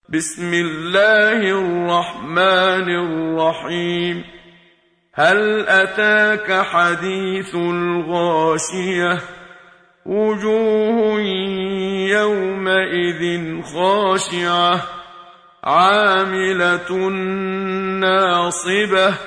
بسم الله الرحمن الرحيم. هل أتاك حديث الغاشية؟ وجوه يومئذ خاشعة عاملة ناصبة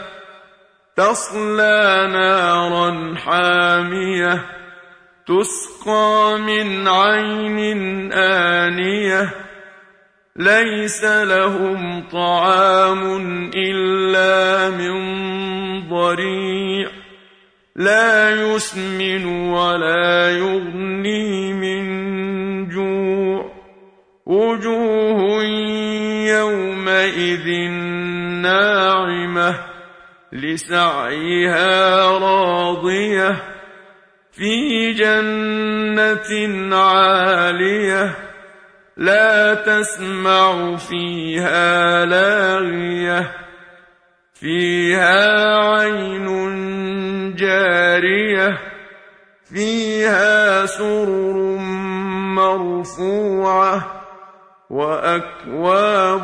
تصلى نارا حامية تسقى من عين آنية ليس لهم طعام إلا من ضريع لا يسمن ولا يغني من جوع. وجوه يومئذ ناعمة لسعيها راضية في جنة عالية لا تسمع فيها لاغية فيها عين جارية فيها سرر مرفوعة وأكواب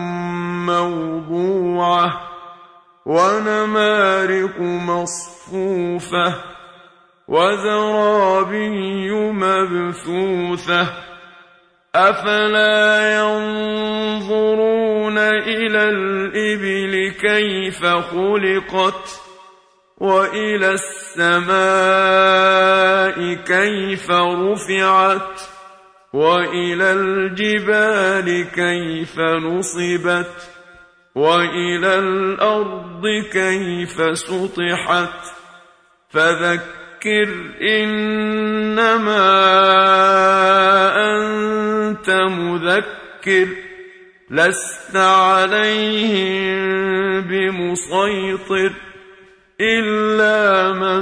موضوعة ونمارق مصفوفة وزرابي مبثوثة. أفلا ينظرون إلى الإبل كيف خلقت وإلى السماء كيف رفعت وإلى الجبال كيف نصبت وإلى الأرض كيف سطحت. فذكر إنما أنت مذكر لست عليهم بمسيطر إلا من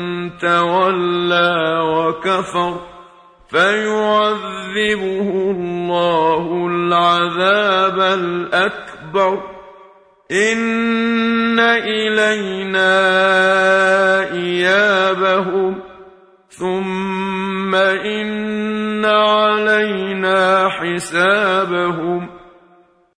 تولى وكفر فيعذبه الله العذاب الأكبر. إن إلينا إيابهم ثم إن علينا حسابهم.